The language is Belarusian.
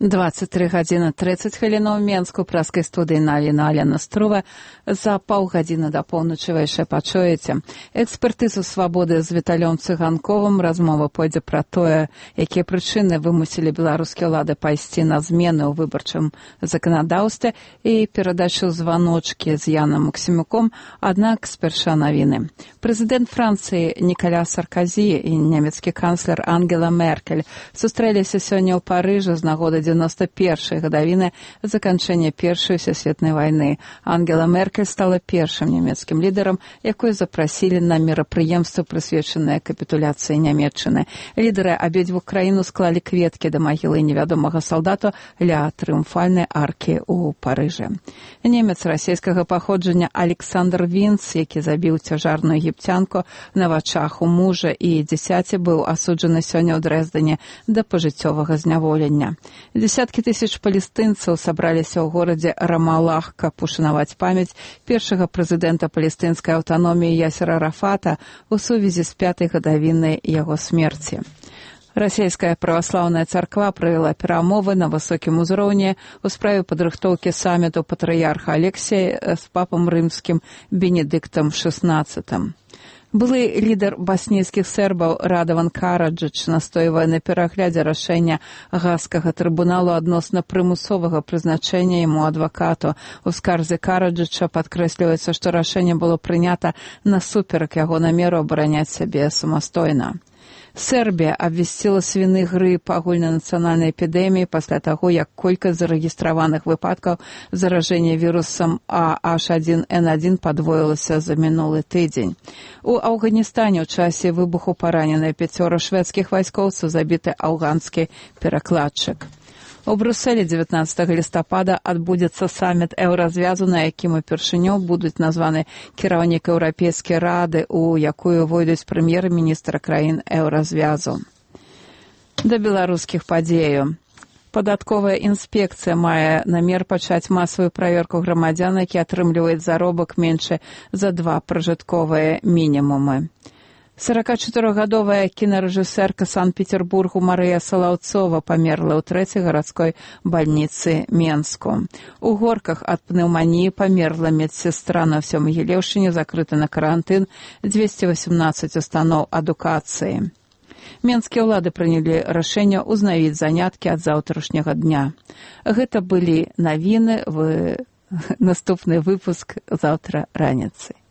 23 гадзіны 30 хвілінаў Менску, праскай студыі навіна Алена Струва. За паўгадзіны да поўначы вы яшчэ пачуеце экспертызу свабоды з Віталём Цыганковым. Размова пойдзе пра тое, якія прычыны вымусілі беларускія ўлады пайсці на змены ў выбарчым заканадаўстве, і перадачу званочкі з Янам Максімюком. Аднак спярша навіны. Прэзідэнт Францыі Ніколя Саркозі і нямецкі канцлер Ангела Меркель сустрэліся сёння ў Парыжы з нагоды 91-й гадавіны заканчэння Першай сусветнай вайны. Ангела Меркель стала першым нямецкім лідарам, якой запрасілі на мерапрыемства, прысвечанае капітуляцыі Нямецчыны. Лідары абедзвюх краін склалі кветкі да магілы невядомага салдата ля трыумфальнай аркі ў Парыжы. Немец расійскага паходжання Александр Вінц, які забіў цяжарную егіпцянку на вачах у мужа і дзіцяці, быў асуджаны сёння ў Дрэздане да пажыццёвага зняволення. Десяткі тысяч палестынцаў сабраліся ў горадзе Рамалах, каб ушанаваць памяць першага прэзідэнта палестынскай аўтаноміі Ясера Арафата ў сувязі з 5-й гадавінай яго смерці. Расійская праваслаўная царква правяла перамовы на высокім узроўні ў справе падрыхтоўкі саміту патрыярха Алексія з папам рымскім Бенедыктам XVI. Былы лідар баснійскіх сербаў Радаван Караджыч настойвае на пераглядзе рашэння Гаагскага трыбуналу адносна прымусовага прызначэння яму адвакату. У скарзе Караджыча падкрэсліваецца, што рашэнне было прынята насуперак яго намеру абараняць сябе самастойна. Сербія абвясціла свіны грып агульнанацыянальнай эпідэміі пасля таго, як колькасць зарэгістраваных выпадкаў заражэння вірусам H1N1 падвоілася за мінулы тыдзень. У Афганістане ў часе выбуху параненыя 5 шведскіх вайскоўцаў, забіты афганскі перакладчык. У Брюсселі 19 лістапада адбудзецца саміт еўразвязу, на якім упершыню будуць названы кіраўнік Еўрапейскай рады, у якую войдуць прэм'ер-міністра краін еўразвязу. Да беларускіх падзеяў. Падатковая інспекцыя мае намер пачаць масавую праверку грамадзян, які атрымліваюць заробак меншы за 2 пражытковыя мінімумы. 44-гадовая кінарэжысэрка Санкт-Петербургу Марыя Салаўцова памерла ў 3-й гарадской бальніцы Менску. У Горках ад пнеўманіі памерла медсестра. На ўсёй Магілеўшчыне закрыта на карантын 218 устаноў адукацыі. Менскія ўлады прынялі рашэнне ўзнавіць заняткі ад заўтрашняга дня. Гэта былі навіны. Наступны выпуск заўтра раніцай.